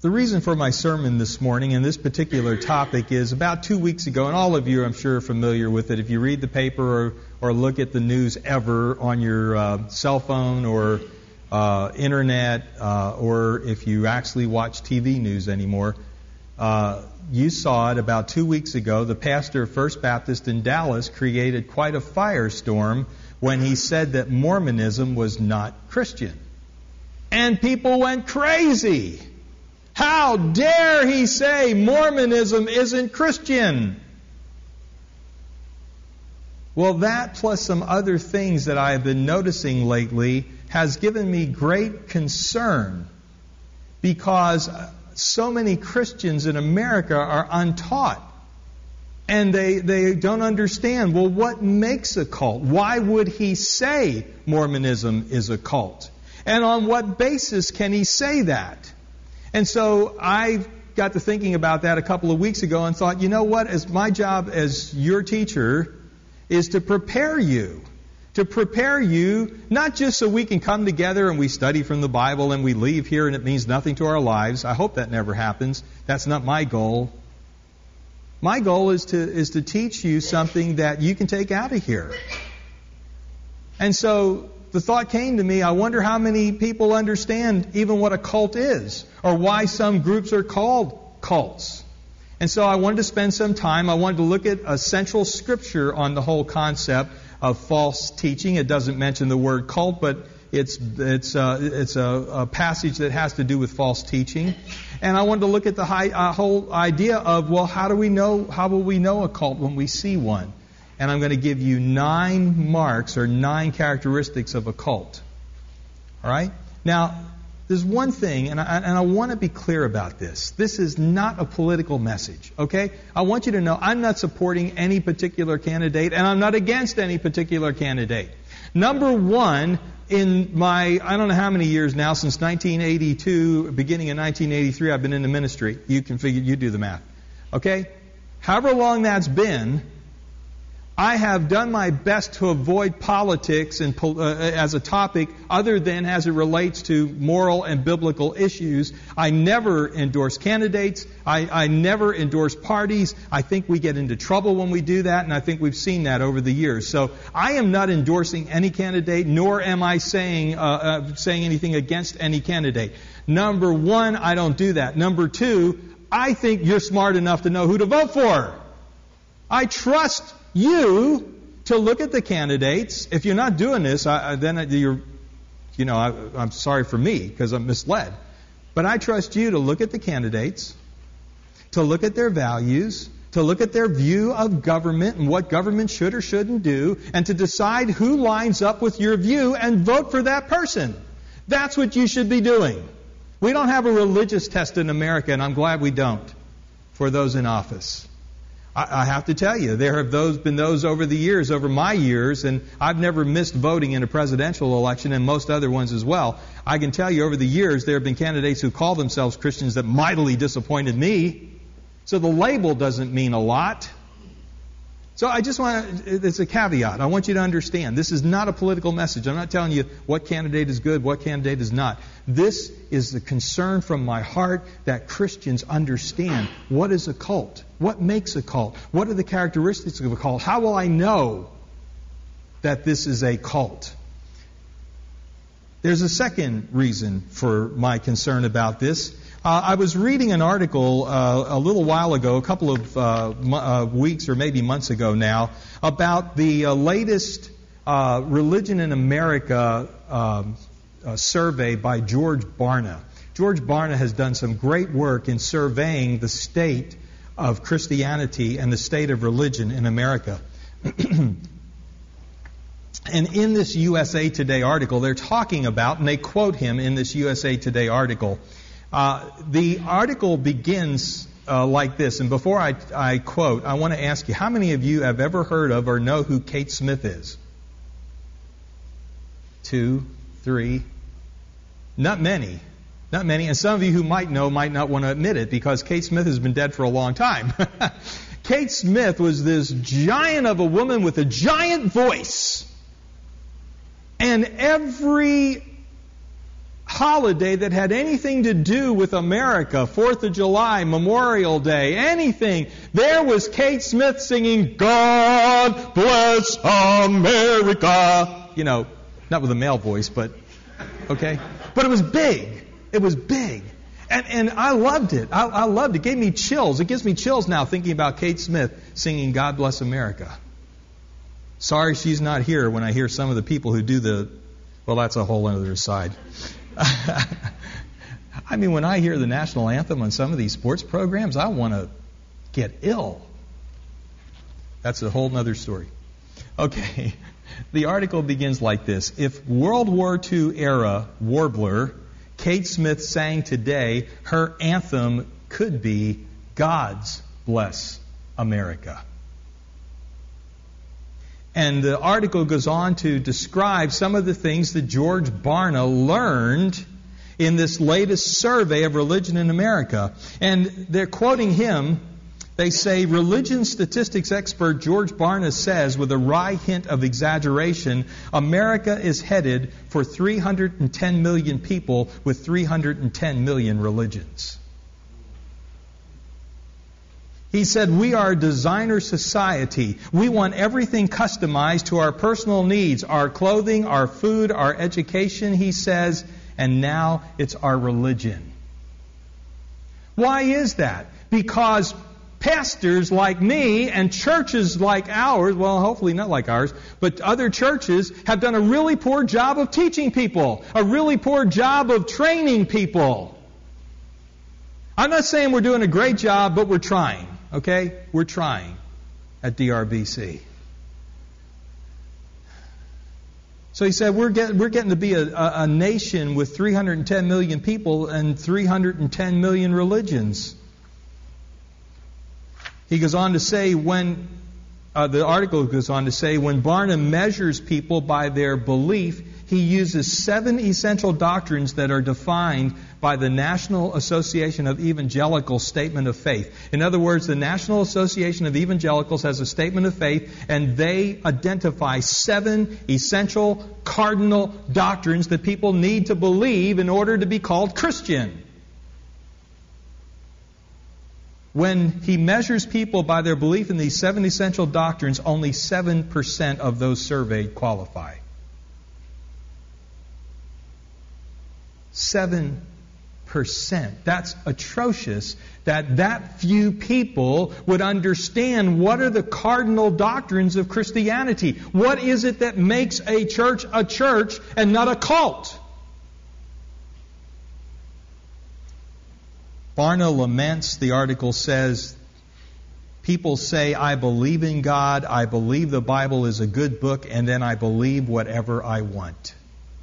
The reason for my sermon this morning and this particular topic is about 2 weeks ago, and all of you I'm sure are familiar with it. If you read the paper or look at the news ever on your cell phone or internet, or if you actually watch TV news anymore, you saw it about 2 weeks ago. The pastor of First Baptist in Dallas created quite a firestorm when he said that Mormonism was not Christian. And people went crazy. How dare he say Mormonism isn't Christian? Well, that plus some other things that I have been noticing lately has given me great concern, because so many Christians in America are untaught. And they don't understand, well, what makes a cult? Why would he say Mormonism is a cult? And on what basis can he say that? And so I got to thinking about that a couple of weeks ago and thought, you know what, as my job as your teacher is to prepare you. To prepare you, not just so we can come together and we study from the Bible and we leave here and it means nothing to our lives. I hope that never happens. That's not my goal. My goal is to teach you something that you can take out of here. And so the thought came to me, I wonder how many people understand even what a cult is, or why some groups are called cults. And so I wanted to spend some time. I wanted to look at a central scripture on the whole concept of false teaching. It doesn't mention the word cult, but it's a passage that has to do with false teaching. And I wanted to look at the whole idea of, well, how will we know a cult when we see one? And I'm going to give you 9 marks or 9 characteristics of a cult. All right? Now, there's one thing, and I want to be clear about this. This is not a political message, okay? I want you to know I'm not supporting any particular candidate, and I'm not against any particular candidate. Number one, in my, I don't know how many years now, since 1982, beginning in 1983, I've been in the ministry. You can figure, you do the math. Okay? However long that's been, I have done my best to avoid politics and as a topic other than as it relates to moral and biblical issues. I never endorse candidates. I never endorse parties. I think we get into trouble when we do that, and I think we've seen that over the years. So I am not endorsing any candidate, nor am I saying anything against any candidate. Number one, I don't do that. Number two, I think you're smart enough to know who to vote for. I trust you to look at the candidates. If you're not doing this, then you're, I'm sorry for me because I'm misled. But I trust you to look at the candidates, to look at their values, to look at their view of government and what government should or shouldn't do, and to decide who lines up with your view and vote for that person. That's what you should be doing. We don't have a religious test in America, and I'm glad we don't, for those in office. I have to tell you, there have been those over the years, over my years, and I've never missed voting in a presidential election and most other ones as well. I can tell you over the years there have been candidates who call themselves Christians that mightily disappointed me. So the label doesn't mean a lot. So I just it's a caveat. I want you to understand, this is not a political message. I'm not telling you what candidate is good, what candidate is not. This is the concern from my heart that Christians understand what is a cult, what makes a cult, what are the characteristics of a cult, how will I know that this is a cult? There's a second reason for my concern about this. I was reading an article a little while ago, a couple of weeks or maybe months ago now, about the latest Religion in America survey by George Barna. George Barna has done some great work in surveying the state of Christianity and the state of religion in America. And in this USA Today article, they're talking about, and they quote him in this USA Today article. The article begins like this, and before I quote, I want to ask you, how many of you have ever heard of or know who Kate Smith is? 2, 3, not many. Not many, and some of you who might know might not want to admit it because Kate Smith has been dead for a long time. Kate Smith was this giant of a woman with a giant voice. And every holiday that had anything to do with America, 4th of July, Memorial Day, anything, there was Kate Smith singing, God Bless America. You know, not with a male voice, but, okay? But it was big. It was big. And I loved it. I loved it. It gave me chills. It gives me chills now thinking about Kate Smith singing God Bless America. Sorry she's not here when I hear some of the people who do well, that's a whole other aside. I mean, when I hear the national anthem on some of these sports programs, I want to get ill. That's a whole other story. Okay, the article begins like this. If World War II era warbler Kate Smith sang today, her anthem could be God's Bless America. And the article goes on to describe some of the things that George Barna learned in this latest survey of religion in America. And they're quoting him. They say, religion statistics expert George Barna says, with a wry hint of exaggeration, America is headed for 310 million people with 310 million religions. He said, we are a designer society. We want everything customized to our personal needs, our clothing, our food, our education, he says, and now it's our religion. Why is that? Because pastors like me and churches like ours, well, hopefully not like ours, but other churches have done a really poor job of teaching people, a really poor job of training people. I'm not saying we're doing a great job, but we're trying. Okay? We're trying at DRBC. So he said, we're getting to be a nation with 310 million people and 310 million religions. He goes on to say, the article goes on to say, when Barna measures people by their belief, he uses 7 essential doctrines that are defined by the National Association of Evangelicals Statement of Faith. In other words, the National Association of Evangelicals has a statement of faith, and they identify 7 essential cardinal doctrines that people need to believe in order to be called Christian. When he measures people by their belief in these 7 essential doctrines, only 7% of those surveyed qualify. 7%. That's atrocious that few people would understand what are the cardinal doctrines of Christianity. What is it that makes a church and not a cult? Barna laments, the article says, people say, I believe in God, I believe the Bible is a good book, and then I believe whatever I want.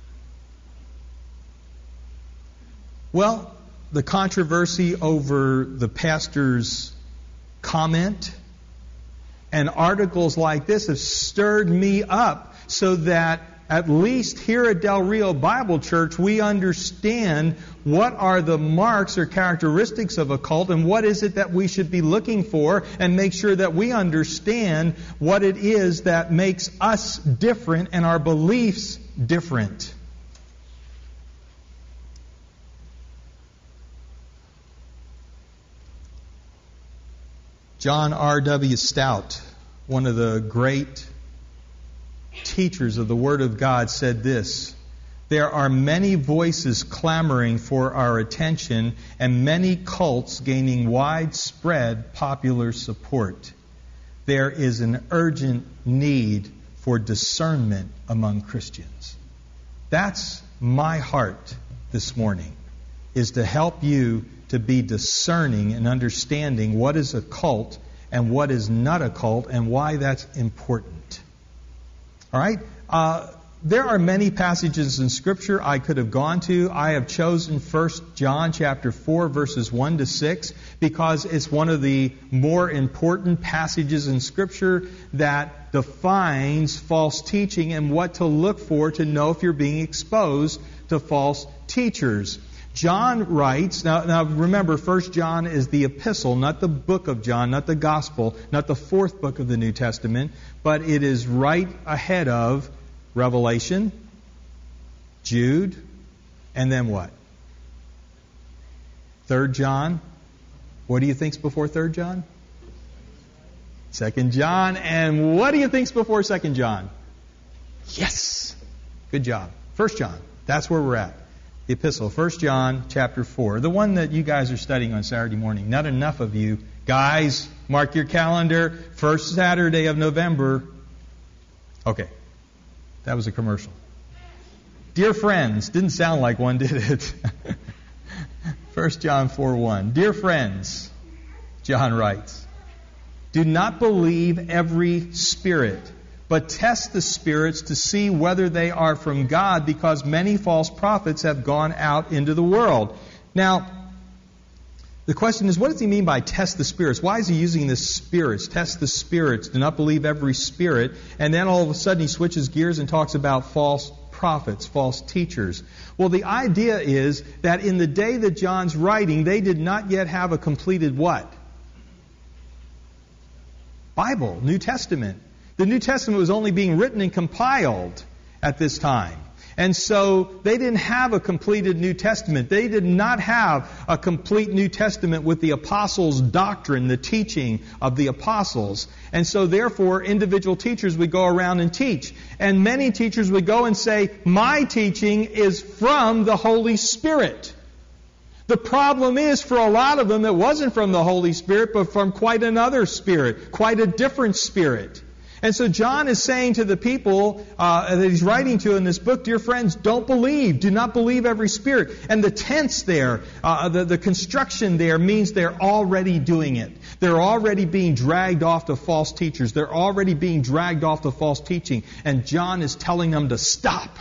Well, the controversy over the pastor's comment and articles like this have stirred me up so that at least here at Del Rio Bible Church, we understand what are the marks or characteristics of a cult and what is it that we should be looking for, and make sure that we understand what it is that makes us different and our beliefs different. John R.W. Stout, one of the great teachers of the Word of God, said this: there are many voices clamoring for our attention and many cults gaining widespread popular support. There is an urgent need for discernment among Christians. That's my heart this morning, is to help you to be discerning and understanding what is a cult and what is not a cult and why that's important. All right? There are many passages in Scripture I could have gone to. I have chosen 1 John chapter 4, verses 1 to 6, because it's one of the more important passages in Scripture that defines false teaching and what to look for to know if you're being exposed to false teachers. John writes, now remember, 1 John is the epistle, not the book of John, not the gospel, not the 4th book of the New Testament, but it is right ahead of Revelation, Jude, And then what? 3 John. What do you think's before 3 John? 2 John. And what do you think's before 2 John? Yes. Good job. 1 John. That's where we're at. The epistle, 1 John chapter 4. The one that you guys are studying on Saturday morning. Not enough of you. Guys, mark your calendar. First Saturday of November. Okay. That was a commercial. Dear friends. Didn't sound like one, did it? 1 John 4:1. Dear friends, John writes, do not believe every spirit, but test the spirits to see whether they are from God, because many false prophets have gone out into the world. Now, the question is, what does he mean by test the spirits? Why is he using this spirits? Test the spirits. Do not believe every spirit. And then all of a sudden he switches gears and talks about false prophets, false teachers. Well, the idea is that in the day that John's writing, they did not yet have a completed what? Bible, New Testament. The New Testament was only being written and compiled at this time. And so they didn't have a completed New Testament. They did not have a complete New Testament with the apostles' doctrine, the teaching of the apostles. And so therefore, individual teachers would go around and teach. And many teachers would go and say, my teaching is from the Holy Spirit. The problem is, for a lot of them, it wasn't from the Holy Spirit, but from quite another spirit, quite a different spirit. And so John is saying to the people that he's writing to in this book, dear friends, don't believe. Do not believe every spirit. And the tense there, the construction there means they're already doing it. They're already being dragged off to false teachers. They're already being dragged off to false teaching. And John is telling them to stop.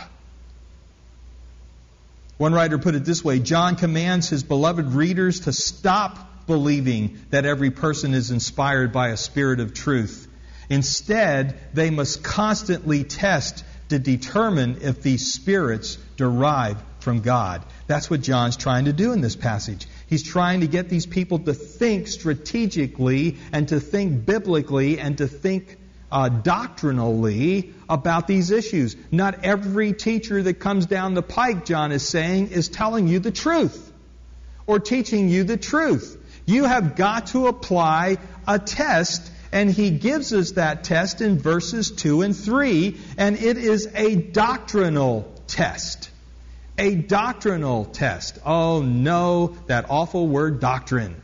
One writer put it this way, John commands his beloved readers to stop believing that every person is inspired by a spirit of truth. Instead, they must constantly test to determine if these spirits derive from God. That's what John's trying to do in this passage. He's trying to get these people to think strategically and to think biblically and to think doctrinally about these issues. Not every teacher that comes down the pike, John is saying, is telling you the truth or teaching you the truth. You have got to apply a test. And he gives us that test in verses 2 and 3, and it is a doctrinal test. A doctrinal test. Oh no, that awful word doctrine.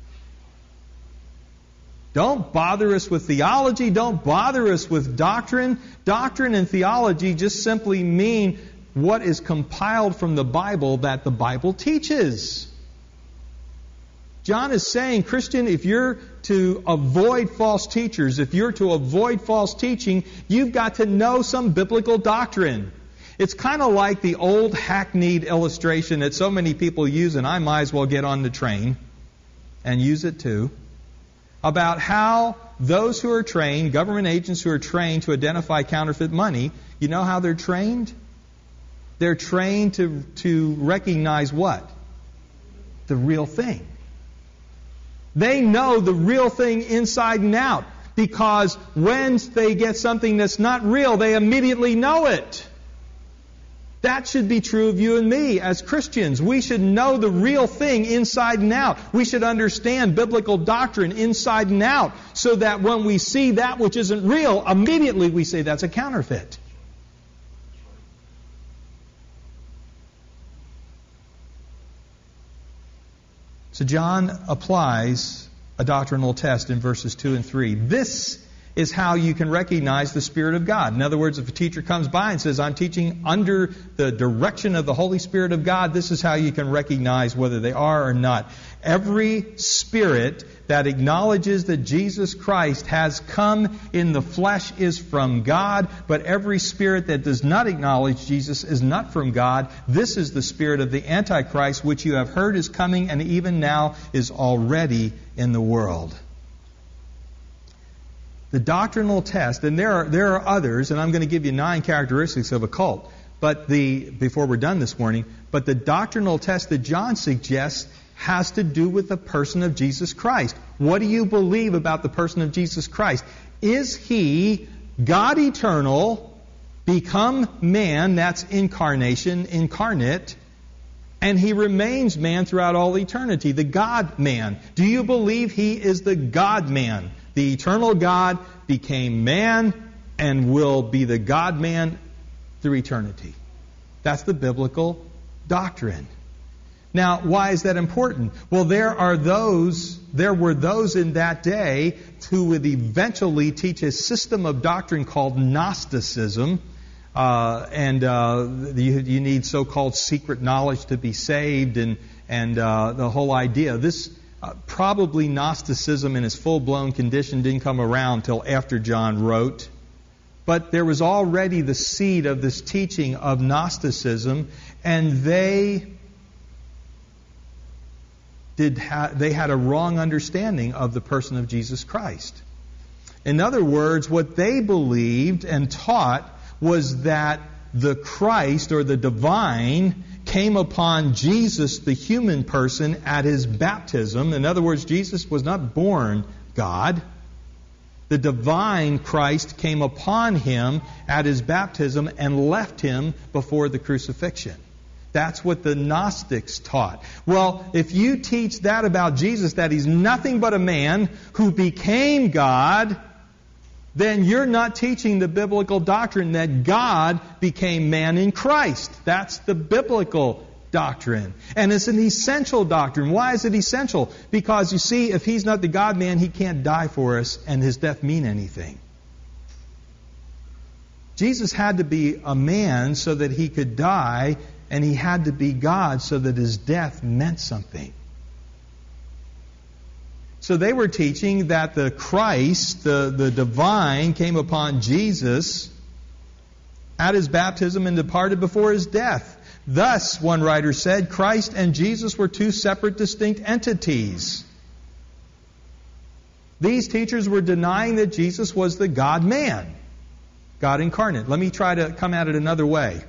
Don't bother us with theology. Don't bother us with doctrine. Doctrine and theology just simply mean what is compiled from the Bible that the Bible teaches. John is saying, Christian, if you're to avoid false teachers, if you're to avoid false teaching, you've got to know some biblical doctrine. It's kind of like the old hackneyed illustration that so many people use, and I might as well get on the train and use it too, about how those who are trained, government agents who are trained to identify counterfeit money, you know how they're trained? They're trained to recognize what? The real thing. They know the real thing inside and out, because when they get something that's not real, they immediately know it. That should be true of you and me as Christians. We should know the real thing inside and out. We should understand biblical doctrine inside and out, so that when we see that which isn't real, immediately we say that's a counterfeit. So John applies a doctrinal test in verses 2 and 3. This is how you can recognize the Spirit of God. In other words, if a teacher comes by and says, I'm teaching under the direction of the Holy Spirit of God, this is how you can recognize whether they are or not. Every spirit that acknowledges that Jesus Christ has come in the flesh is from God, but every spirit that does not acknowledge Jesus is not from God. This is the spirit of the Antichrist, which you have heard is coming and even now is already in the world. The doctrinal test, and there are others, and I'm going to give you 9 characteristics of a cult, before we're done this morning, but the doctrinal test that John suggests has to do with the person of Jesus Christ. What do you believe about the person of Jesus Christ? Is He God eternal, become man, that's incarnation, incarnate, And He remains man throughout all eternity, the God-man. Do you believe He is the God-man? The eternal God became man and will be the God-man through eternity. That's the biblical doctrine. Now, why is that important? Well, there were those in that day who would eventually teach a system of doctrine called Gnosticism. You need so-called secret knowledge to be saved, and the whole idea. This probably Gnosticism in its full-blown condition didn't come around till after John wrote. But there was already the seed of this teaching of Gnosticism, and they had a wrong understanding of the person of Jesus Christ. In other words, what they believed and taught was that the Christ or the divine came upon Jesus, the human person, at His baptism. In other words, Jesus was not born God. The divine Christ came upon Him at His baptism and left Him before the crucifixion. That's what the Gnostics taught. Well, if you teach that about Jesus, that He's nothing but a man who became God, then you're not teaching the biblical doctrine that God became man in Christ. That's the biblical doctrine. And it's an essential doctrine. Why is it essential? Because, you see, if He's not the God-man, He can't die for us, and His death mean anything. Jesus had to be a man so that He could die, and He had to be God so that His death meant something. So they were teaching that the Christ, the divine, came upon Jesus at His baptism and departed before His death. Thus, one writer said, Christ and Jesus were two separate, distinct entities. These teachers were denying that Jesus was the God-man, God incarnate. Let me try to come at it another way.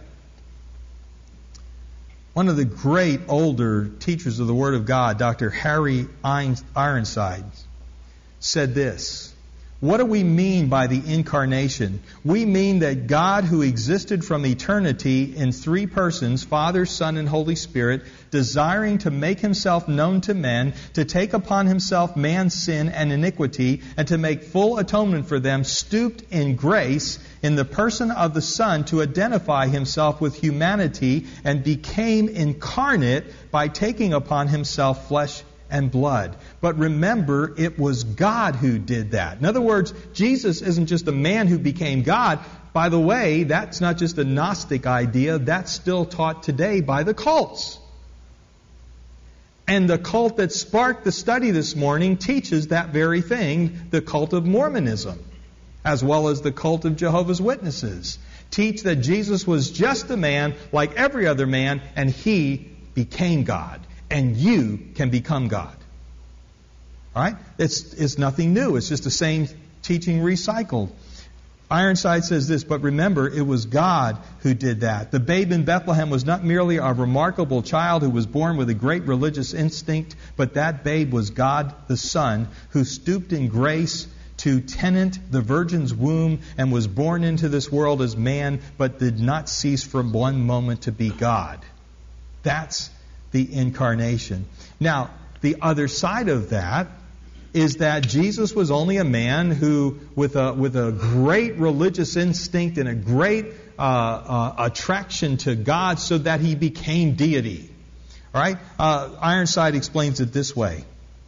One of the great older teachers of the Word of God, Dr. Harry Ironside, said this: what do we mean by the incarnation? We mean that God, who existed from eternity in three persons, Father, Son, and Holy Spirit, desiring to make Himself known to men, to take upon Himself man's sin and iniquity, and to make full atonement for them, stooped in grace in the person of the Son to identify Himself with humanity, and became incarnate by taking upon Himself flesh and blood. But remember, it was God who did that. In other words, Jesus isn't just a man who became God. By the way, that's not just a Gnostic idea. That's still taught today by the cults. And the cult that sparked the study this morning teaches that very thing, the cult of Mormonism, as well as the cult of Jehovah's Witnesses. Teach that Jesus was just a man like every other man, and He became God. And you can become God. All right? It's nothing new. It's just the same teaching recycled. Ironside says this, but remember, it was God who did that. The babe in Bethlehem was not merely a remarkable child who was born with a great religious instinct, but that babe was God the Son, who stooped in grace to tenant the virgin's womb and was born into this world as man, but did not cease from one moment to be God. That's the incarnation. Now, the other side of that is that Jesus was only a man who, with a great religious instinct and a great attraction to God, so that He became deity. All right? Ironside explains it this way.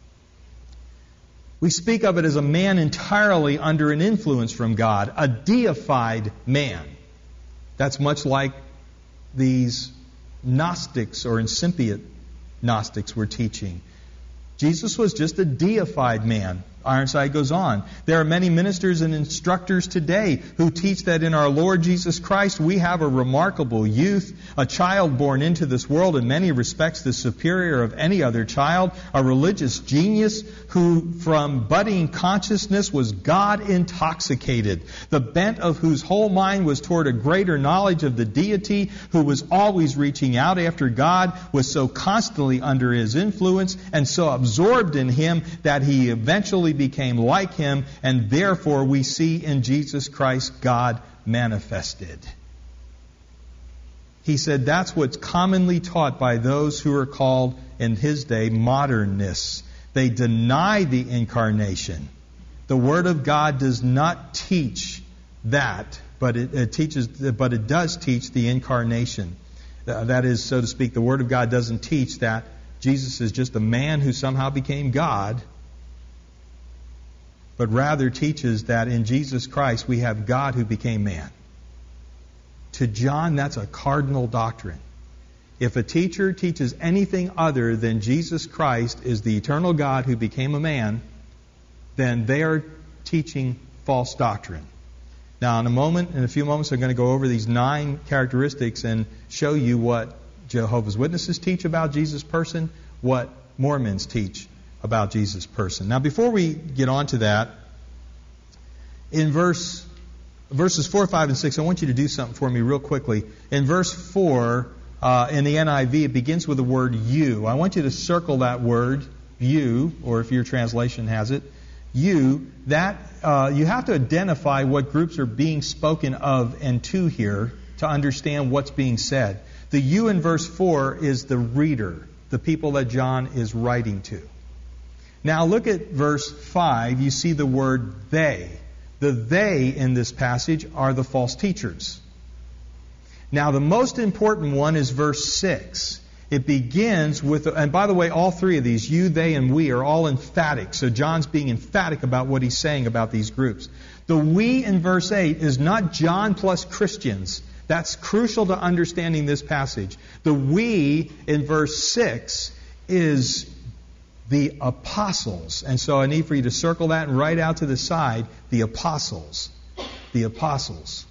We speak of it as a man entirely under an influence from God, a deified man. That's much like these Gnostics or incipient Gnostics were teaching. Jesus was just a deified man. Ironside goes on. There are many ministers and instructors today who teach that in our Lord Jesus Christ we have a remarkable youth, a child born into this world in many respects the superior of any other child, a religious genius who from budding consciousness was God intoxicated, the bent of whose whole mind was toward a greater knowledge of the deity, who was always reaching out after God, was so constantly under His influence and so absorbed in Him that he eventually became like Him, and therefore we see in Jesus Christ God manifested. He said that's what's commonly taught by those who are called, in his day, modernists. They deny the incarnation. The Word of God does not teach that, but it does teach the incarnation. That is, so to speak, the Word of God doesn't teach that Jesus is just a man who somehow became God, but rather teaches that in Jesus Christ we have God who became man. To John, that's a cardinal doctrine. If a teacher teaches anything other than Jesus Christ is the eternal God who became a man, then they are teaching false doctrine. Now, in a few moments, I'm going to go over these 9 characteristics and show you what Jehovah's Witnesses teach about Jesus' person, what Mormons teach about Jesus' person. Now, before we get on to that, in verses 4, 5, and 6, I want you to do something for me real quickly. In verse 4, in the NIV, it begins with the word you. I want you to circle that word, you, or if your translation has it, you. That you have to identify what groups are being spoken of and to here to understand what's being said. The you in verse 4 is the reader, the people that John is writing to. Now look at verse 5. You see the word they. The they in this passage are the false teachers. Now the most important one is verse 6. It begins with, and by the way, all 3 of these, you, they, and we, are all emphatic. So John's being emphatic about what he's saying about these groups. The we in verse 8 is not John plus Christians. That's crucial to understanding this passage. The we in verse 6 is the apostles. And so I need for you to circle that and write out to the side, the apostles. The apostles.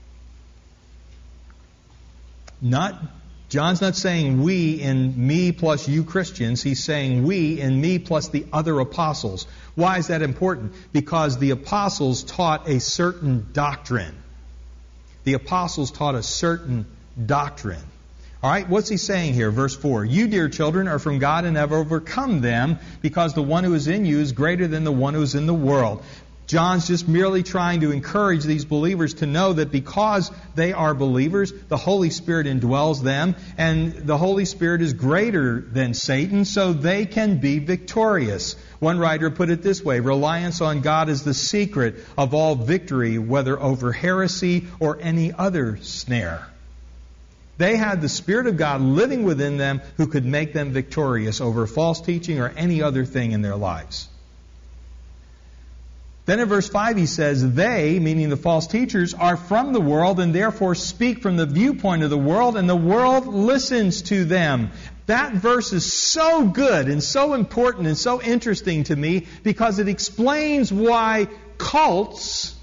John's not saying we and me plus you Christians. He's saying we and me plus the other apostles. Why is that important? Because the apostles taught a certain doctrine. The apostles taught a certain doctrine. All right, what's he saying here? Verse 4. You, dear children, are from God and have overcome them, because the one who is in you is greater than the one who is in the world. John's just merely trying to encourage these believers to know that because they are believers, the Holy Spirit indwells them, and the Holy Spirit is greater than Satan, so they can be victorious. One writer put it this way: reliance on God is the secret of all victory, whether over heresy or any other snare. They had the Spirit of God living within them who could make them victorious over false teaching or any other thing in their lives. Then in verse 5 he says, they, meaning the false teachers, are from the world and therefore speak from the viewpoint of the world, and the world listens to them. That verse is so good and so important and so interesting to me because it explains why cults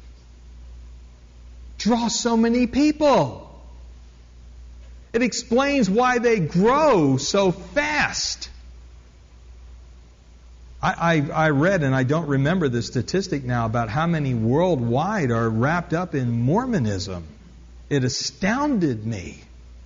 draw so many people. It explains why they grow so fast. I read, and I don't remember the statistic now, about how many worldwide are wrapped up in Mormonism. It astounded me.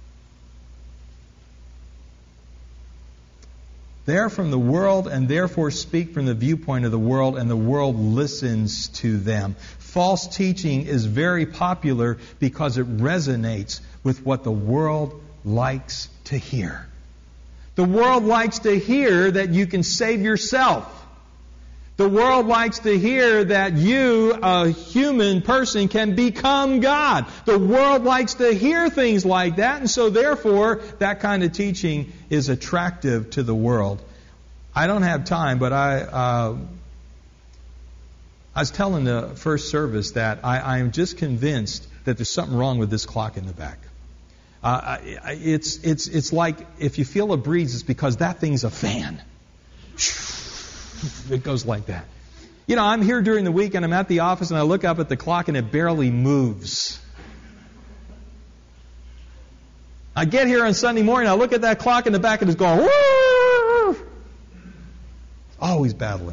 They're from the world and therefore speak from the viewpoint of the world, and the world listens to them. False teaching is very popular because it resonates with what the world likes to hear. The world likes to hear that you can save yourself. The world likes to hear that you, a human person, can become God. The world likes to hear things like that, and so therefore that kind of teaching is attractive to the world. I don't have time, but I was telling the first service that I am just convinced that there's something wrong with this clock in the back. It's like if you feel a breeze, it's because that thing's a fan. It goes like that. You know, I'm here during the week and I'm at the office and I look up at the clock and it barely moves. I get here on Sunday morning, I look at that clock in the back and it's going, woo! Always battling.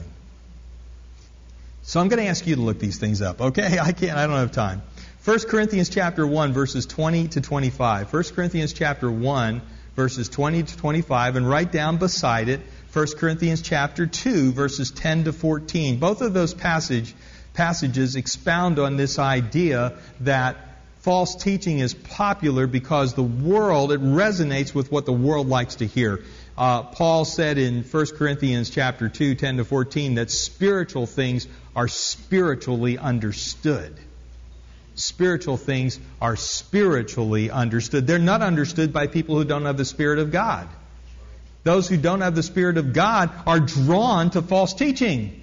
So I'm going to ask you to look these things up, okay? I don't have time. 1 Corinthians chapter 1, verses 20 to 25. 1 Corinthians chapter 1, verses 20 to 25, and write down beside it 1 Corinthians chapter 2, verses 10 to 14. Both of those passages expound on this idea that false teaching is popular because it resonates with what the world likes to hear. Paul said in 1 Corinthians chapter 2, 10 to 14, that spiritual things are spiritually understood. Spiritual things are spiritually understood. They're not understood by people who don't have the Spirit of God. Those who don't have the Spirit of God are drawn to false teaching.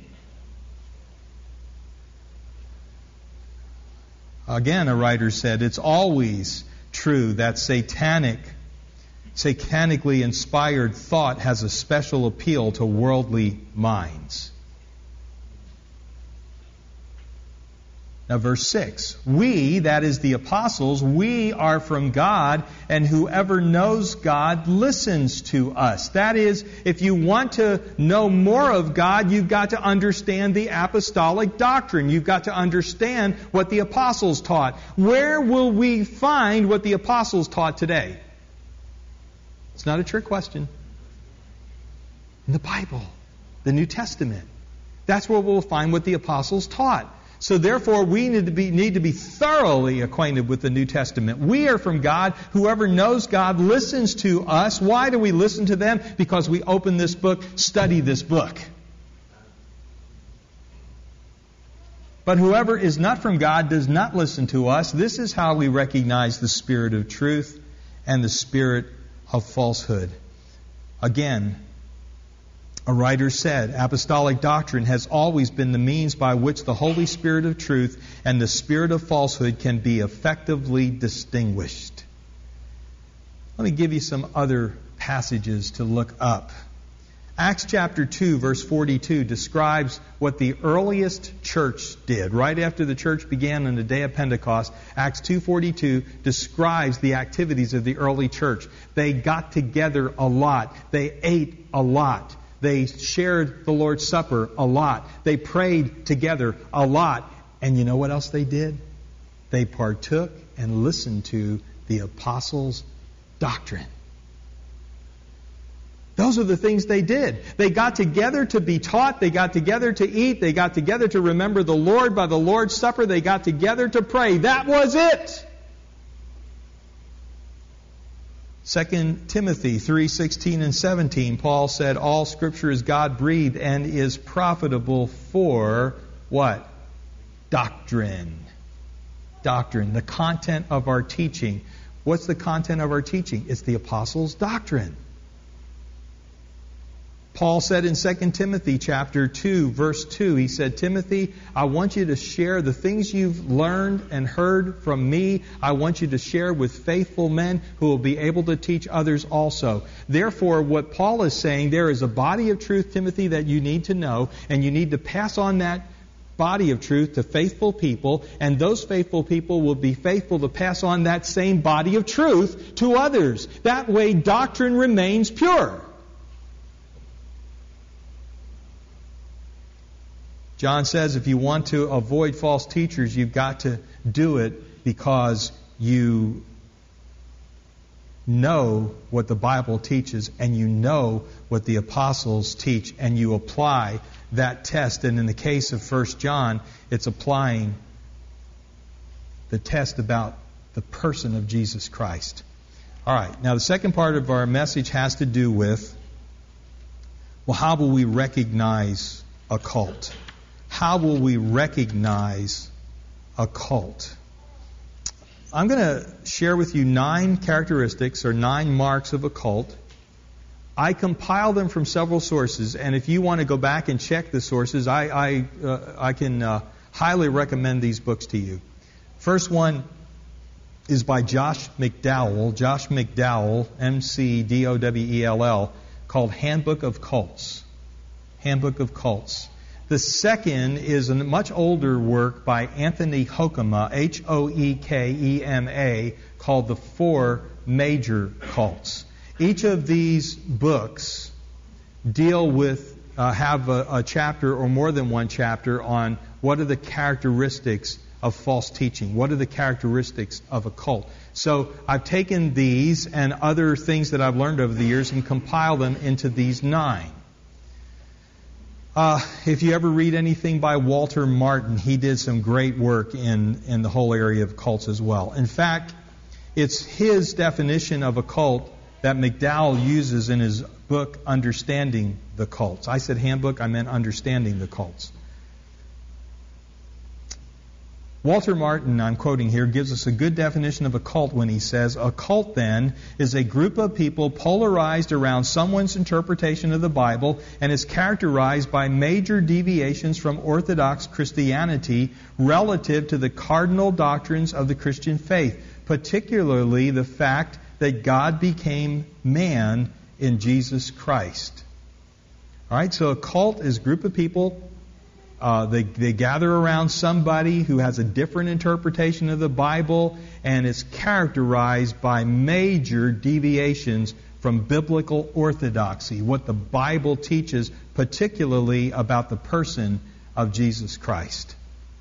Again, a writer said, it's always true that satanically inspired thought has a special appeal to worldly minds. Now, verse 6. We, that is the apostles, we are from God, and whoever knows God listens to us. That is, if you want to know more of God, you've got to understand the apostolic doctrine. You've got to understand what the apostles taught. Where will we find what the apostles taught today? It's not a trick question. In the Bible, the New Testament. That's where we'll find what the apostles taught. So therefore, we need to be thoroughly acquainted with the New Testament. We are from God. Whoever knows God listens to us. Why do we listen to them? Because we open this book, study this book. But whoever is not from God does not listen to us. This is how we recognize the spirit of truth and the spirit of falsehood. Again, a writer said, apostolic doctrine has always been the means by which the Holy Spirit of truth and the spirit of falsehood can be effectively distinguished. Let me give you some other passages to look up. Acts chapter 2, verse 42 describes what the earliest church did. Right after the church began on the day of Pentecost, Acts 2:42 describes the activities of the early church. They got together a lot. They ate a lot. They shared the Lord's Supper a lot. They prayed together a lot. And you know what else they did? They partook and listened to the apostles' doctrine. Those are the things they did. They got together to be taught. They got together to eat. They got together to remember the Lord by the Lord's Supper. They got together to pray. That was it. 2 Timothy 3:16 and 17, Paul said, all Scripture is God-breathed and is profitable for what? Doctrine. Doctrine. The content of our teaching. What's the content of our teaching? It's the apostles' doctrine. Paul said in 2 Timothy chapter 2, verse 2, he said, Timothy, I want you to share the things you've learned and heard from me. I want you to share with faithful men who will be able to teach others also. Therefore, what Paul is saying, there is a body of truth, Timothy, that you need to know, and you need to pass on that body of truth to faithful people, and those faithful people will be faithful to pass on that same body of truth to others. That way, doctrine remains pure. John says if you want to avoid false teachers, you've got to do it because you know what the Bible teaches and you know what the apostles teach and you apply that test. And in the case of 1 John, it's applying the test about the person of Jesus Christ. All right, now the second part of our message has to do with, well, how will we recognize a cult? How will we recognize a cult? I'm going to share with you 9 characteristics or 9 marks of a cult. I compile them from several sources, and if you want to go back and check the sources, I can highly recommend these books to you. First one is by Josh McDowell. Josh McDowell, McDowell, called Handbook of Cults. Handbook of Cults. The second is a much older work by Anthony Hoekema, Hoekema, called The 4 Major Cults. Each of these books deal with, have a chapter or more than one chapter on what are the characteristics of false teaching. What are the characteristics of a cult? So I've taken these and other things that I've learned over the years and compiled them into these 9. If you ever read anything by Walter Martin, he did some great work in the whole area of cults as well. In fact, it's his definition of a cult that McDowell uses in his book, Understanding the Cults. I said handbook, I meant Understanding the Cults. Walter Martin, I'm quoting here, gives us a good definition of a cult when he says, "A cult, then, is a group of people polarized around someone's interpretation of the Bible and is characterized by major deviations from Orthodox Christianity relative to the cardinal doctrines of the Christian faith, particularly the fact that God became man in Jesus Christ." All right, so a cult is a group of people. They gather around somebody who has a different interpretation of the Bible, and it's characterized by major deviations from biblical orthodoxy, what the Bible teaches, particularly about the person of Jesus Christ.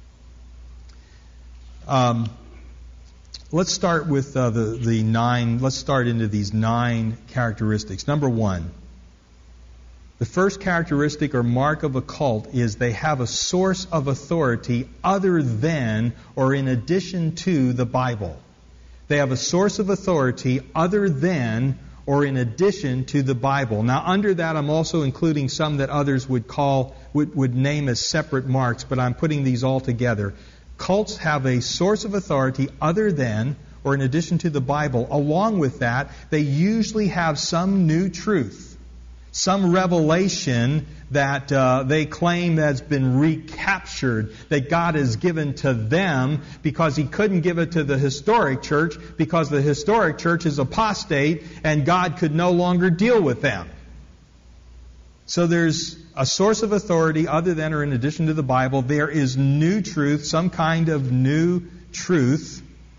Let's start with the nine. Let's start into these 9 characteristics. Number 1. The first characteristic or mark of a cult is they have a source of authority other than or in addition to the Bible. They have a source of authority other than or in addition to the Bible. Now, under that, I'm also including some that others would name as separate marks, but I'm putting these all together. Cults have a source of authority other than or in addition to the Bible. Along with that, they usually have some new truth, some revelation that they claim has been recaptured, that God has given to them because He couldn't give it to the historic church because the historic church is apostate and God could no longer deal with them. So there's a source of authority other than or in addition to the Bible. There is new truth, some kind of new truth.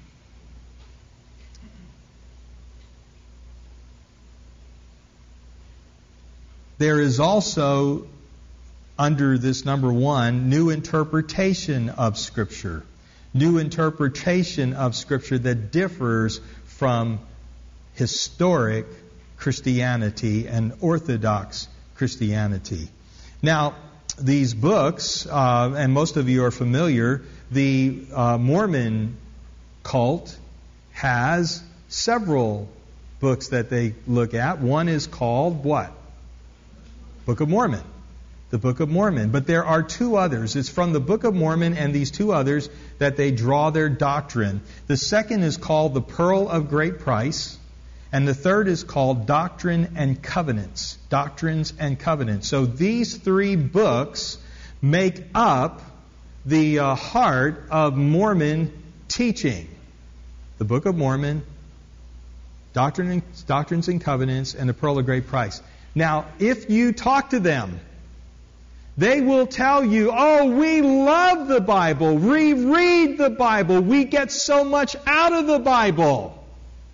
There is also, under this number 1, new interpretation of Scripture. New interpretation of Scripture that differs from historic Christianity and Orthodox Christianity. Now, these books, and most of you are familiar, the Mormon cult has several books that they look at. One is called what? Book of Mormon. The Book of Mormon. But there are 2 others. It's from the Book of Mormon and these 2 others that they draw their doctrine. The second is called the Pearl of Great Price. And the third is called Doctrine and Covenants. Doctrines and Covenants. So these 3 books make up the heart of Mormon teaching. The Book of Mormon, Doctrines and Covenants, and the Pearl of Great Price. Now, if you talk to them, they will tell you, "Oh, we love the Bible. We read the Bible. We get so much out of the Bible."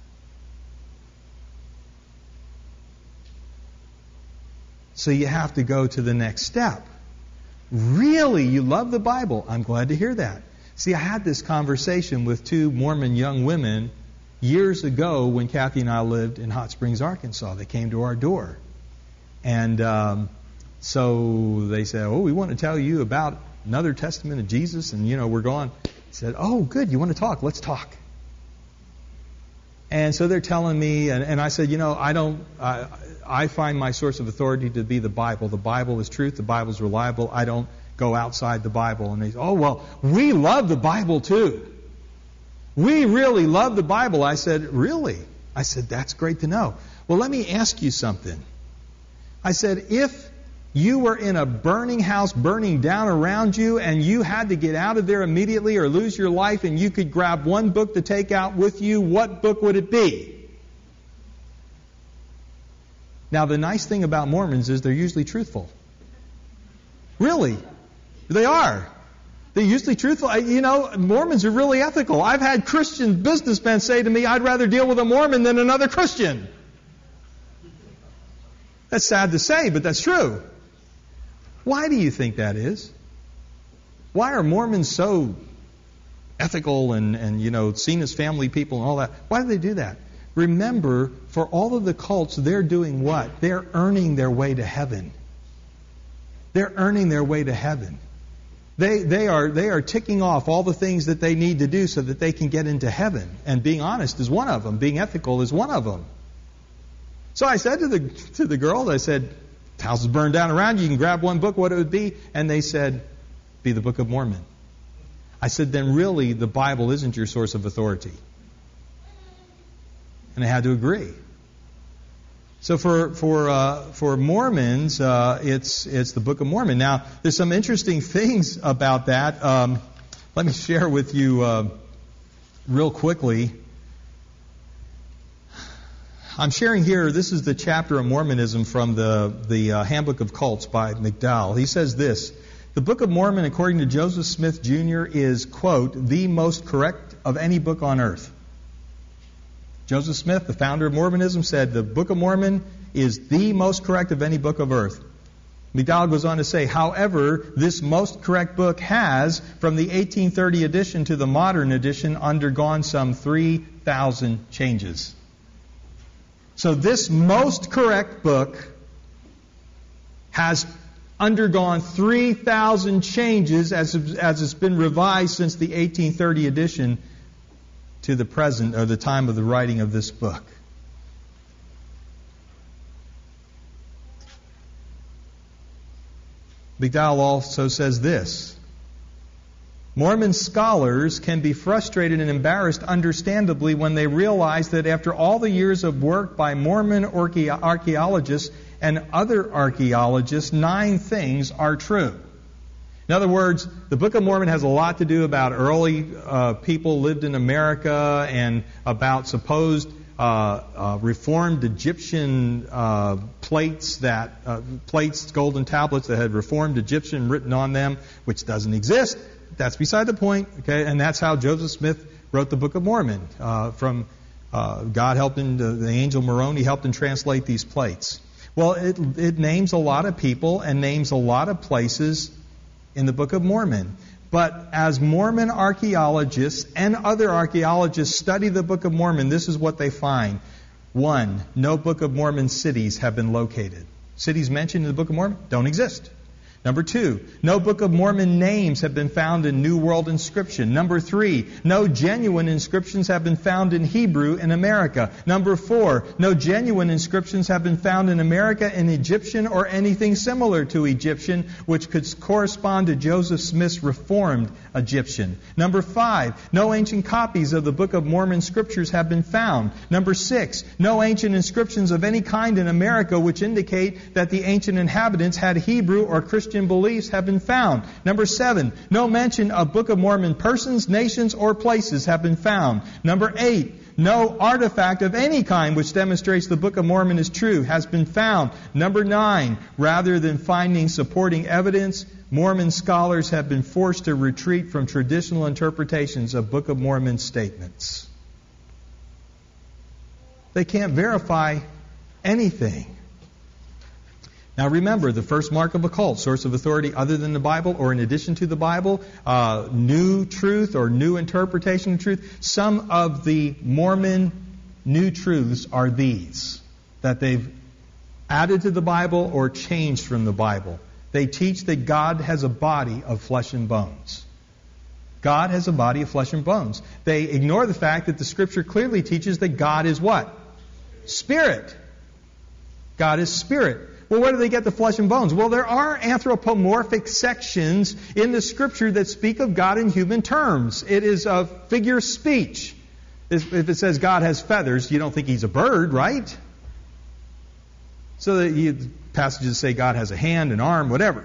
So you have to go to the next step. Really, you love the Bible? I'm glad to hear that. See, I had this conversation with 2 Mormon young women years ago when Kathy and I lived in Hot Springs, Arkansas. They came to our door. And so they said, "Oh, we want to tell you about another testament of Jesus." And, we're going. I said, "Oh, good. You want to talk? Let's talk." And so they're telling me, and I said, I find my source of authority to be the Bible. The Bible is truth. The Bible is reliable. I don't go outside the Bible. And they say, "Oh, well, we love the Bible too. We really love the Bible." I said, "Really?" I said, "That's great to know. Well, let me ask you something." I said, if you were in a burning house, burning down around you, and you had to get out of there immediately or lose your life, and you could grab one book to take out with you, what book would it be? Now, the nice thing about Mormons is they're usually truthful. Really? They are. They're usually truthful. Mormons are really ethical. I've had Christian businessmen say to me, "I'd rather deal with a Mormon than another Christian." That's sad to say, but that's true. Why do you think that is? Why are Mormons so ethical and seen as family people and all that? Why do they do that? Remember, for all of the cults, they're doing what? They're earning their way to heaven. They're earning their way to heaven. They are ticking off all the things that they need to do so that they can get into heaven. And being honest is one of them. Being ethical is one of them. So I said to the girls, I said, the house is burned down around you. You can grab one book, what it would be. And they said, be the Book of Mormon. I said, then really the Bible isn't your source of authority. And I had to agree. So for Mormons, it's the Book of Mormon. Now, there's some interesting things about that. Let me share with you real quickly. I'm sharing here, this is the chapter of Mormonism from the Handbook of Cults by McDowell. He says this, the Book of Mormon, according to Joseph Smith Jr., is, quote, the most correct of any book on earth. Joseph Smith, the founder of Mormonism, said the Book of Mormon is the most correct of any book of earth. McDowell goes on to say, however, this most correct book has, from the 1830 edition to the modern edition, undergone some 3,000 changes. So this most correct book has undergone 3,000 changes as it's been revised since the 1830 edition to the present, or the time of the writing of this book. McDowell also says this, Mormon scholars can be frustrated and embarrassed, understandably, when they realize that after all the years of work by Mormon archaeologists and other archaeologists, 9 things are true. In other words, the Book of Mormon has a lot to do about early people lived in America and about supposed reformed Egyptian plates, golden tablets that had reformed Egyptian written on them, which doesn't exist. That's beside the point. Okay, and that's how Joseph Smith wrote the Book of Mormon. God helped him, the angel Moroni helped him translate these plates. Well, it names a lot of people and names a lot of places in the Book of Mormon. But as Mormon archaeologists and other archaeologists study the Book of Mormon, this is what they find. 1, no Book of Mormon cities have been located. Cities mentioned in the Book of Mormon don't exist. Number 2, no Book of Mormon names have been found in New World inscription. Number 3, no genuine inscriptions have been found in Hebrew in America. Number 4, no genuine inscriptions have been found in America in Egyptian or anything similar to Egyptian, which could correspond to Joseph Smith's Reformed Egyptian. Number 5, no ancient copies of the Book of Mormon scriptures have been found. Number 6, no ancient inscriptions of any kind in America which indicate that the ancient inhabitants had Hebrew or Christian beliefs have been found. Number 7, no mention of Book of Mormon persons, nations, or places have been found. Number 8, no artifact of any kind which demonstrates the Book of Mormon is true has been found. Number 9, rather than finding supporting evidence, Mormon scholars have been forced to retreat from traditional interpretations of Book of Mormon statements. They can't verify anything. Now remember, the first mark of a cult, source of authority other than the Bible or in addition to the Bible, new truth or new interpretation of truth. Some of the Mormon new truths are these, that they've added to the Bible or changed from the Bible. They teach that God has a body of flesh and bones. God has a body of flesh and bones. They ignore the fact that the Scripture clearly teaches that God is what? Spirit. God is spirit. Well, where do they get the flesh and bones? Well, there are anthropomorphic sections in the Scripture that speak of God in human terms. It is a figure speech. If it says God has feathers, you don't think He's a bird, right? So the passages say God has a hand, an arm, whatever.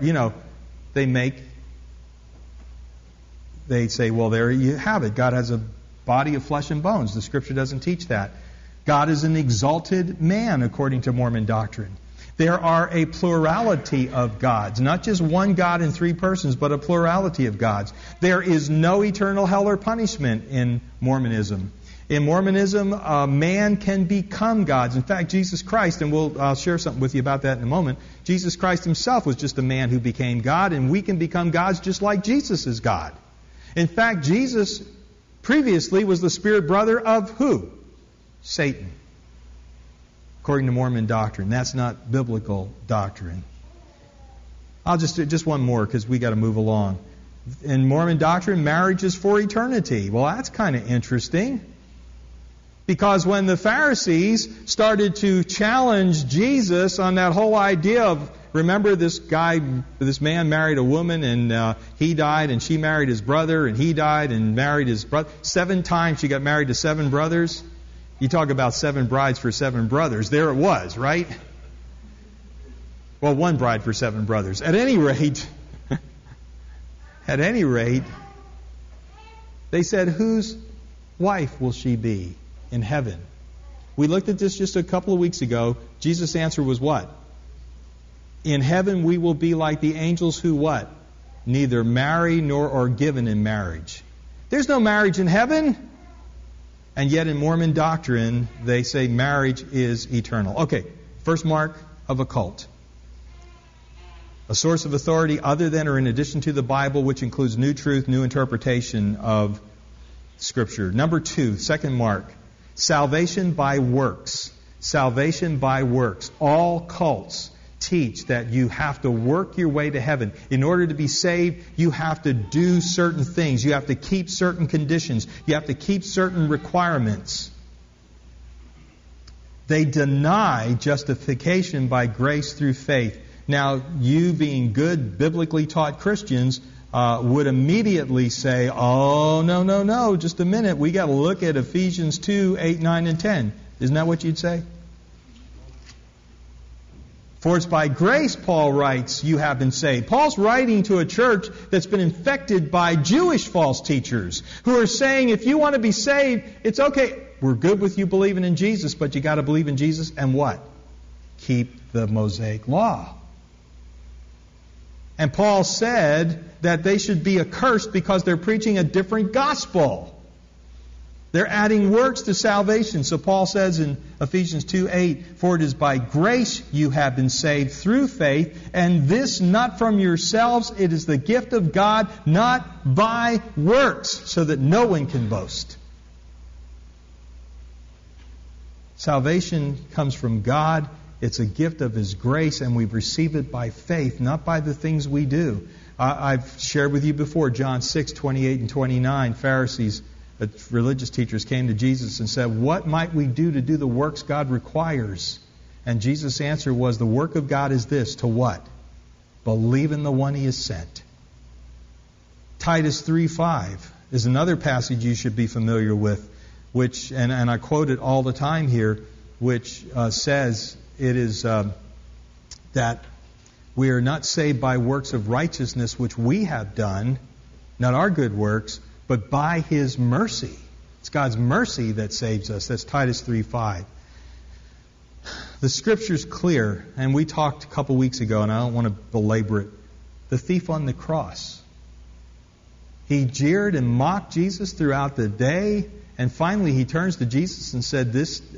They say, well, there you have it. God has a body of flesh and bones. The Scripture doesn't teach that. God is an exalted man, according to Mormon doctrine. There are a plurality of gods, not just one God in 3 persons, but a plurality of gods. There is no eternal hell or punishment in Mormonism. In Mormonism, man can become gods. In fact, Jesus Christ, and I'll share something with you about that in a moment, Jesus Christ Himself was just a man who became God, and we can become gods just like Jesus is God. In fact, Jesus previously was the spirit brother of who? Satan. According to Mormon doctrine. That's not biblical doctrine. I'll just one more because we got to move along. In Mormon doctrine, marriage is for eternity. Well, that's kind of interesting. Because when the Pharisees started to challenge Jesus on that whole idea of, remember this man married a woman and he died, and she married his brother, and he died and married his brother. 7 times she got married to 7 brothers. You talk about 7 brides for 7 brothers. There it was, right? Well, 1 bride for 7 brothers. At any rate, they said, whose wife will she be in heaven? We looked at this just a couple of weeks ago. Jesus' answer was what? In heaven we will be like the angels who what? Neither marry nor are given in marriage. There's no marriage in heaven. And yet in Mormon doctrine, they say marriage is eternal. Okay, first mark of a cult. A source of authority other than or in addition to the Bible, which includes new truth, new interpretation of Scripture. Number 2, second mark, salvation by works. Salvation by works. All cults teach that you have to work your way to heaven. In order to be saved, you have to do certain things. You have to keep certain conditions. You have to keep certain requirements. They deny justification by grace through faith. Now, you being good, biblically taught Christians would immediately say, oh, no, just a minute. We got to look at Ephesians 2, 8, 9, and 10. Isn't that what you'd say? For it's by grace, Paul writes, you have been saved. Paul's writing to a church that's been infected by Jewish false teachers who are saying, if you want to be saved, it's okay. We're good with you believing in Jesus, but you got to believe in Jesus and what? Keep the Mosaic law. And Paul said that they should be accursed because they're preaching a different gospel. They're adding works to salvation. So Paul says in Ephesians 2:8, for it is by grace you have been saved through faith, and this not from yourselves, it is the gift of God, not by works, so that no one can boast. Salvation comes from God. It's a gift of His grace, and we receive it by faith, not by the things we do. I've shared with you before, John 6:28 and 29, Pharisees, religious teachers, came to Jesus and said, what might we do to do the works God requires? And Jesus' answer was, the work of God is this, to what? Believe in the one He has sent. Titus 3:5 is another passage you should be familiar with, which, and I quote it all the time here, which says it is that we are not saved by works of righteousness which we have done, not our good works, but by His mercy. It's God's mercy that saves us. That's Titus 3:5. The Scripture's clear, and we talked a couple weeks ago, and I don't want to belabor it. The thief on the cross. He jeered and mocked Jesus throughout the day, and finally he turns to Jesus and said,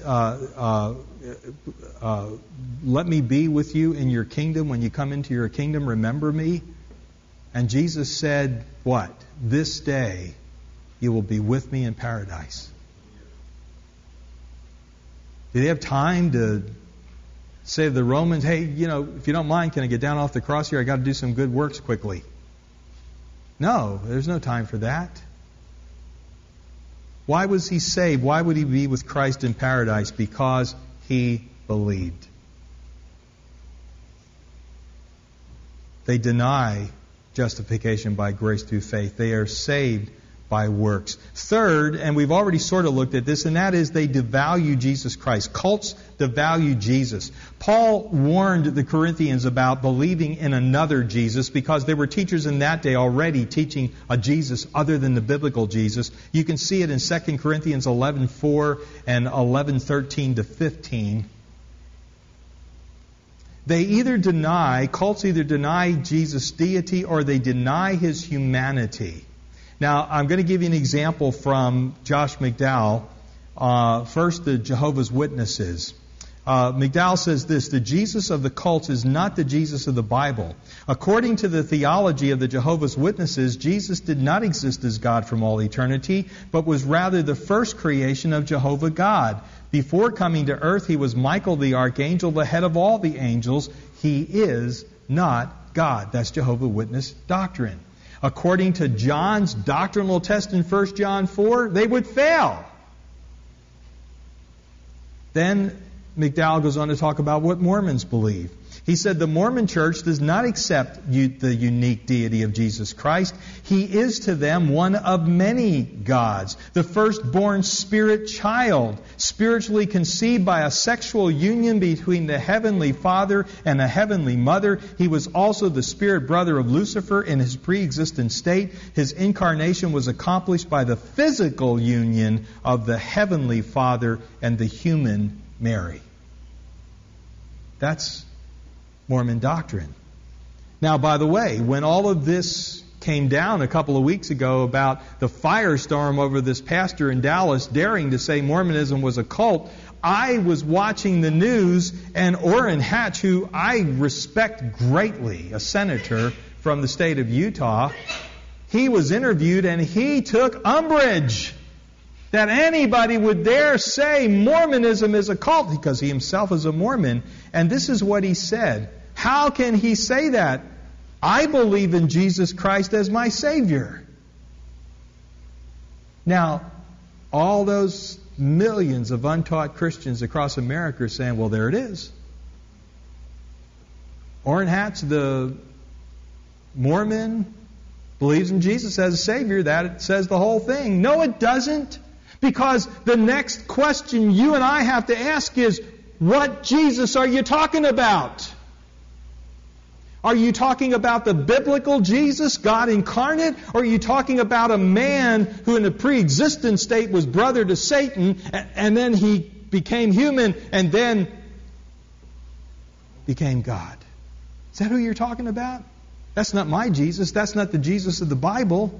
let me be with you in your kingdom. When you come into your kingdom, remember me. And Jesus said, what? This day you will be with me in paradise. Did he have time to say to the Romans, hey, if you don't mind, can I get down off the cross here? I got to do some good works quickly. No, there's no time for that. Why was he saved? Why would he be with Christ in paradise? Because he believed. They deny justification by grace through faith. They are saved by works. Third, and we've already sort of looked at this, and that is they devalue Jesus Christ. Cults devalue Jesus. Paul warned the Corinthians about believing in another Jesus because there were teachers in that day already teaching a Jesus other than the biblical Jesus. You can see it in 2 Corinthians 11:4 and 11:13 to 15. Cults either deny Jesus' deity or they deny His humanity. Now, I'm going to give you an example from Josh McDowell. First, the Jehovah's Witnesses. McDowell says this, the Jesus of the cults is not the Jesus of the Bible. According to the theology of the Jehovah's Witnesses, Jesus did not exist as God from all eternity, but was rather the first creation of Jehovah God. Before coming to earth, He was Michael the archangel, the head of all the angels. He is not God. That's Jehovah's Witness doctrine. According to John's doctrinal test in 1 John 4, they would fail. Then McDowell goes on to talk about what Mormons believe. He said the Mormon church does not accept the unique deity of Jesus Christ. He is to them one of many gods, the firstborn spirit child, spiritually conceived by a sexual union between the heavenly Father and the heavenly Mother. He was also the spirit brother of Lucifer in his pre-existent state. His incarnation was accomplished by the physical union of the heavenly Father and the human Mary. That's Mormon doctrine. Now, by the way, when all of this came down a couple of weeks ago about the firestorm over this pastor in Dallas daring to say Mormonism was a cult, I was watching the news, and Orrin Hatch, who I respect greatly, a senator from the state of Utah, he was interviewed and he took umbrage that anybody would dare say Mormonism is a cult, because he himself is a Mormon. And this is what he said. How can he say that? I believe in Jesus Christ as my Savior. Now, all those millions of untaught Christians across America are saying, well, there it is. Orrin Hatch, the Mormon, believes in Jesus as a Savior. That says the whole thing. No, it doesn't. Because the next question you and I have to ask is, what Jesus are you talking about? Are you talking about the biblical Jesus, God incarnate? Or are you talking about a man who in a pre-existent state was brother to Satan, and then he became human, and then became God? Is that who you're talking about? That's not my Jesus. That's not the Jesus of the Bible.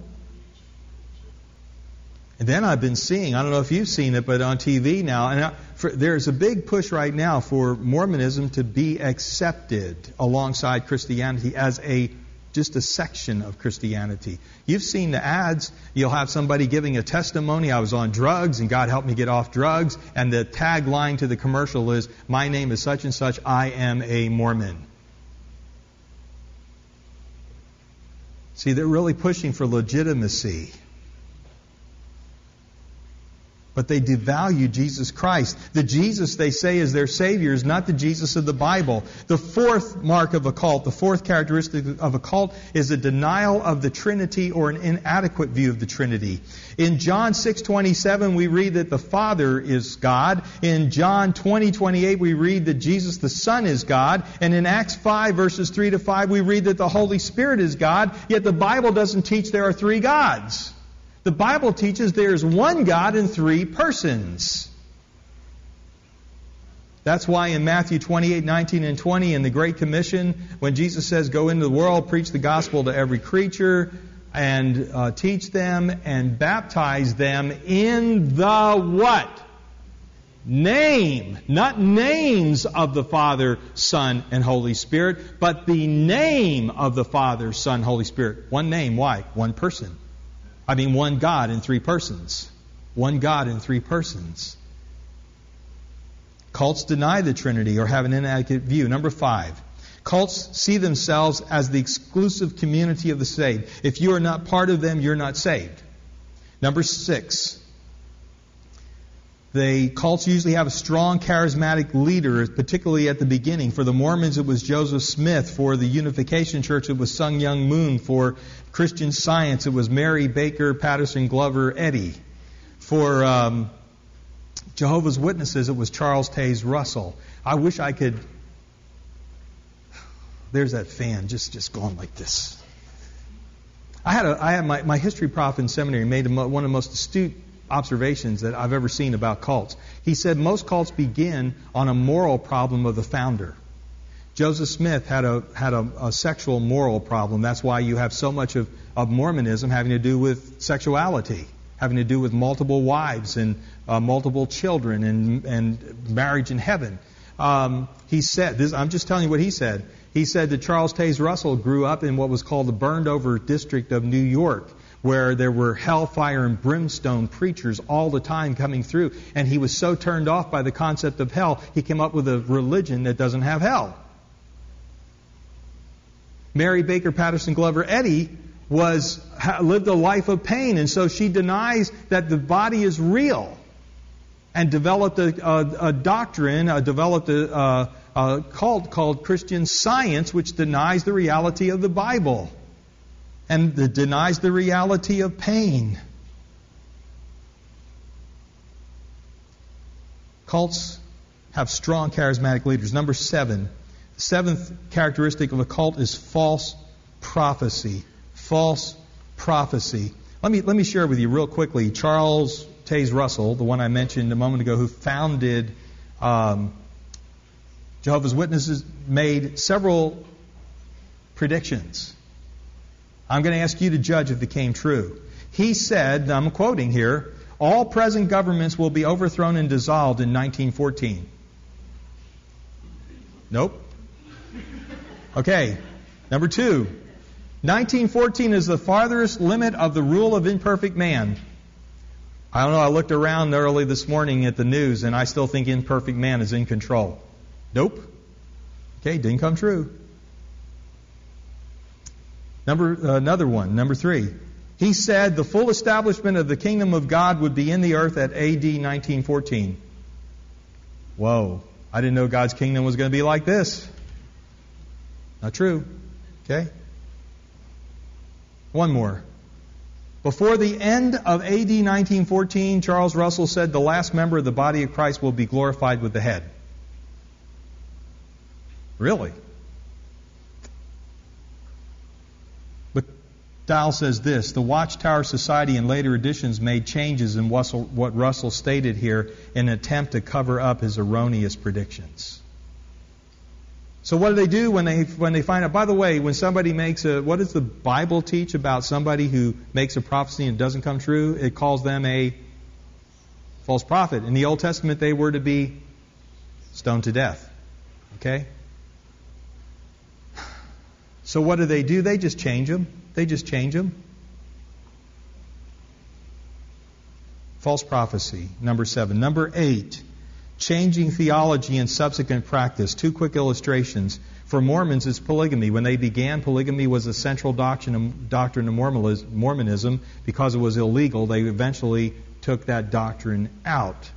And then I've been seeing, I don't know if you've seen it, but on TV now, and there's a big push right now for Mormonism to be accepted alongside Christianity as just a section of Christianity. You've seen the ads. You'll have somebody giving a testimony. I was on drugs and God helped me get off drugs. And the tagline to the commercial is, my name is such and such, I am a Mormon. See, they're really pushing for legitimacy. But they devalue Jesus Christ. The Jesus they say is their Savior is not the Jesus of the Bible. The fourth mark of a cult, the fourth characteristic of a cult, is a denial of the Trinity or an inadequate view of the Trinity. In John 6:27, we read that the Father is God. In John 20:28, we read that Jesus the Son is God. And in Acts 5, verses 3 to 5, we read that the Holy Spirit is God. Yet the Bible doesn't teach there are three gods. The Bible teaches there is one God in three persons. That's why in Matthew 28:19 and 20 in the Great Commission, when Jesus says, go into the world, preach the gospel to every creature, and teach them and baptize them in the what? Name. Not names of the Father, Son, and Holy Spirit, but the name of the Father, Son, Holy Spirit. One name. Why? One person. One God in three persons. One God in three persons. Cults deny the Trinity or have an inadequate view. Number 5. Cults see themselves as the exclusive community of the saved. If you are not part of them, you're not saved. Number 6. The cults usually have a strong charismatic leader, particularly at the beginning. For the Mormons, it was Joseph Smith. For the Unification Church, it was Sung Young Moon. For Christian Science, it was Mary Baker Patterson Glover Eddy. For Jehovah's Witnesses, it was Charles Taze Russell. I wish I could... There's that fan just going like this. I had my history prof in seminary made one of the most astute observations that I've ever seen about cults. He said most cults begin on a moral problem of the founder. Joseph Smith had a sexual moral problem. That's why you have so much of Mormonism having to do with sexuality, having to do with multiple wives and multiple children and marriage in heaven. He said, I'm just telling you what he said. He said that Charles Taze Russell grew up in what was called the burned over district of New York, where there were hellfire and brimstone preachers all the time coming through. And he was so turned off by the concept of hell, he came up with a religion that doesn't have hell. Mary Baker Patterson Glover Eddy lived a life of pain, and so she denies that the body is real, and developed a doctrine, developed a cult called Christian Science, which denies the reality of the Bible and denies the reality of pain. Cults have strong charismatic leaders. Number 7. The seventh characteristic of a cult is false prophecy. False prophecy. Let me share with you real quickly. Charles Taze Russell, the one I mentioned a moment ago, who founded Jehovah's Witnesses, made several predictions. I'm going to ask you to judge if they came true. He said, I'm quoting here, all present governments will be overthrown and dissolved in 1914. Nope. Okay. Number 2. 1914 is the farthest limit of the rule of imperfect man. I don't know, I looked around early this morning at the news, and I still think imperfect man is in control. Nope. Okay, didn't come true. Another one, number 3. He said the full establishment of the kingdom of God would be in the earth at AD 1914. Whoa, I didn't know God's kingdom was going to be like this. Not true. Okay. One more. Before the end of AD 1914, Charles Russell said the last member of the body of Christ will be glorified with the head. Really? McDowell says this, the Watchtower Society in later editions made changes in what Russell stated here in an attempt to cover up his erroneous predictions. So what do when they find out? By the way, when somebody what does the Bible teach about somebody who makes a prophecy and it doesn't come true? It calls them a false prophet. In the Old Testament, they were to be stoned to death. Okay? So what do? They just change them. They just change them. False prophecy, number 7. Number 8. Changing theology and subsequent practice. 2 quick illustrations. For Mormons, it's polygamy. When they began, polygamy was a central doctrine of Mormonism. Because it was illegal, they eventually took that doctrine out.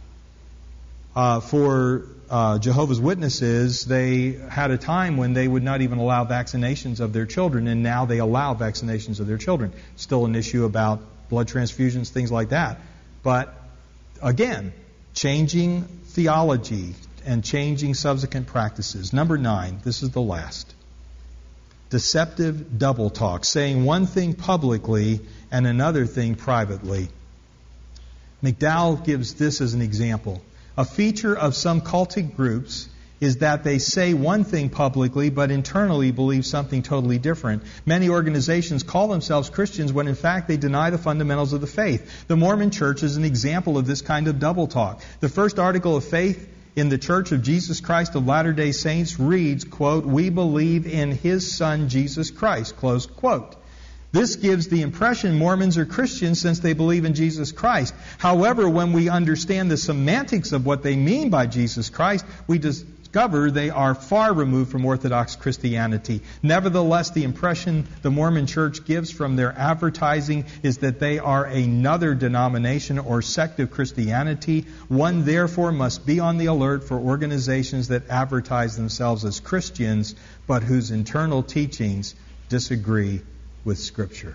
For Jehovah's Witnesses, they had a time when they would not even allow vaccinations of their children, and now they allow vaccinations of their children. Still an issue about blood transfusions, things like that. But, again, changing theology and changing subsequent practices. Number 9, this is the last. Deceptive double talk, saying one thing publicly and another thing privately. McDowell gives this as an example. A feature of some cultic groups is that they say one thing publicly but internally believe something totally different. Many organizations call themselves Christians when in fact they deny the fundamentals of the faith. The Mormon Church is an example of this kind of double talk. The first article of faith in the Church of Jesus Christ of Latter-day Saints reads, quote, "We believe in His Son Jesus Christ," close quote. This gives the impression Mormons are Christians since they believe in Jesus Christ. However, when we understand the semantics of what they mean by Jesus Christ, we discover they are far removed from Orthodox Christianity. Nevertheless, the impression the Mormon Church gives from their advertising is that they are another denomination or sect of Christianity. One, therefore, must be on the alert for organizations that advertise themselves as Christians, but whose internal teachings disagree with Scripture.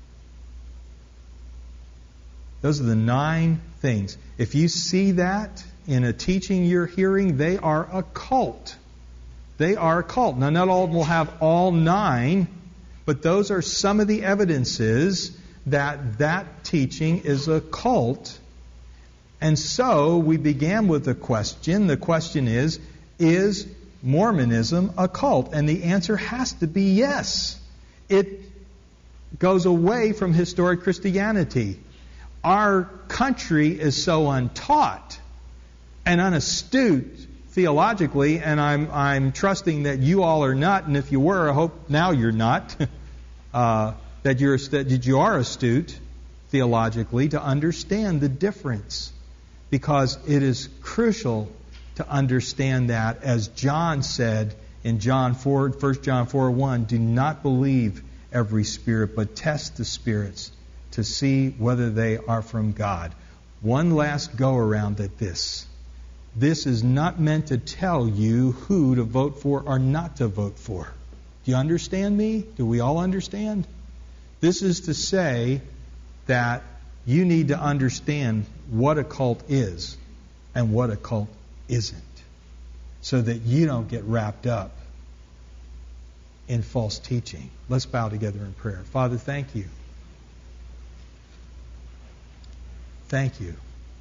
Those are the 9 things. If you see that in a teaching you're hearing, they are a cult. They are a cult. Now, not all of them will have all 9, but those are some of the evidences that teaching is a cult. And so we began with a question. The question is Mormonism a cult? And the answer has to be yes. It goes away from historic Christianity. Our country is so untaught and unastute theologically, and I'm trusting that you all are not, and if you were, I hope now you're not, that you are astute theologically to understand the difference, because it is crucial to understand that, as John said in 1 John 4:1, do not believe every spirit, but test the spirits to see whether they are from God. One last go around at this. This is not meant to tell you who to vote for or not to vote for. Do you understand me? Do we all understand? This is to say that you need to understand what a cult is and what a cult isn't, so that you don't get wrapped up in false teaching. Let's bow together in prayer. Father, thank you. Thank you.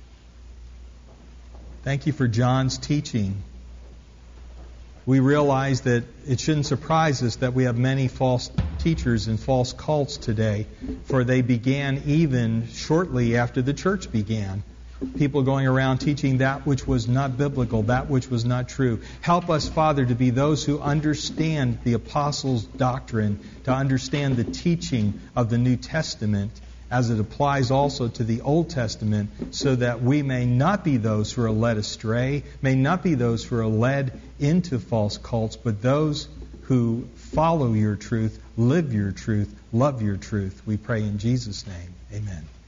Thank you for John's teaching. We realize that it shouldn't surprise us that we have many false teachers and false cults today, for they began even shortly after the church began. People going around teaching that which was not biblical, that which was not true. Help us, Father, to be those who understand the apostles' doctrine, to understand the teaching of the New Testament as it applies also to the Old Testament, so that we may not be those who are led astray, may not be those who are led into false cults, but those who follow your truth, live your truth, love your truth. We pray in Jesus' name. Amen.